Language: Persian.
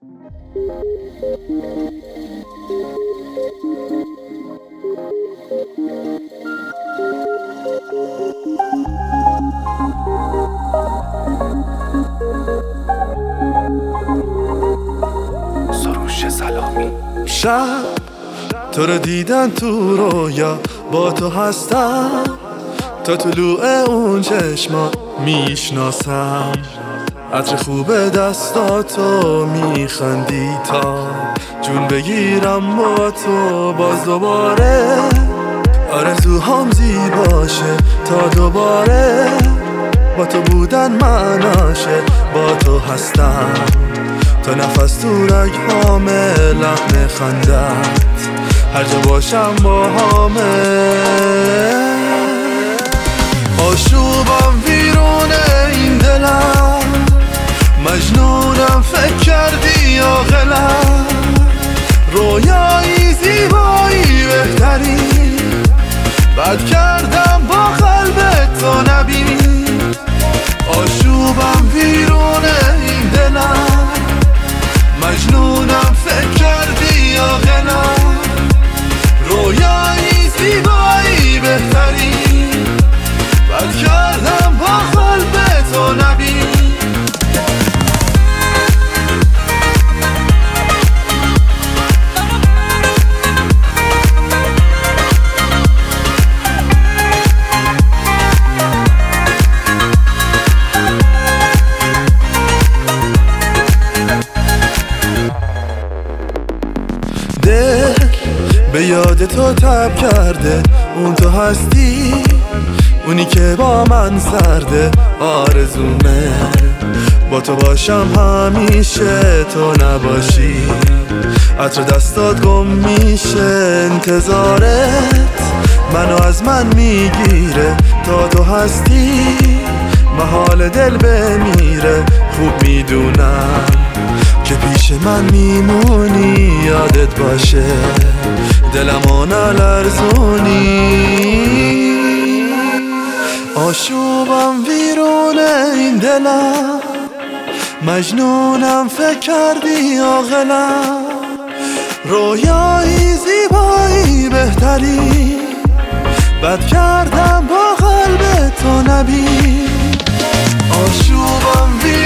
سروش سلامی. شب تو رو دیدن تو رویا، با تو هستم تا طلوع اون چشما میشناسم. عطر خوب دستاتو میخندی تا جون بگیرم با تو باز دوباره. آرزوهام زیباشه تا دوباره با تو بودن معناشه. با تو هستم تا نفس تو رگ‌هامه، لحن خندت هر جا باشم با همه. آشوبم ویرونه این دلم، مجنونم فکر کردی عاقلم. رویایی زیبایی بهتری، بد کردم با قلبت تو نبینی. آشوبم ویرونه این دلم، مجنونم فکر کردی عاقلم. رویایی زیبایی بهتری، بد کردم با قلبت تو نبینی. دل به یاد تو تب کرده، اون تو هستی، اونی که با من سرده. آرزومه با تو باشم همیشه، تو نباشی عطر دستات گم میشه. انتظارت منو از من میگیره، تا تو هستی محال دل بمیره. خوب میدونم که پیش من میمونی، یادت باشه دلمو نلرزونی. آشوبم ویرونه این دلم، مجنونم فکر کردی عاقلم. رویایی زیبایی بهتری، بد کردم با قلب تو نبی. آشوبم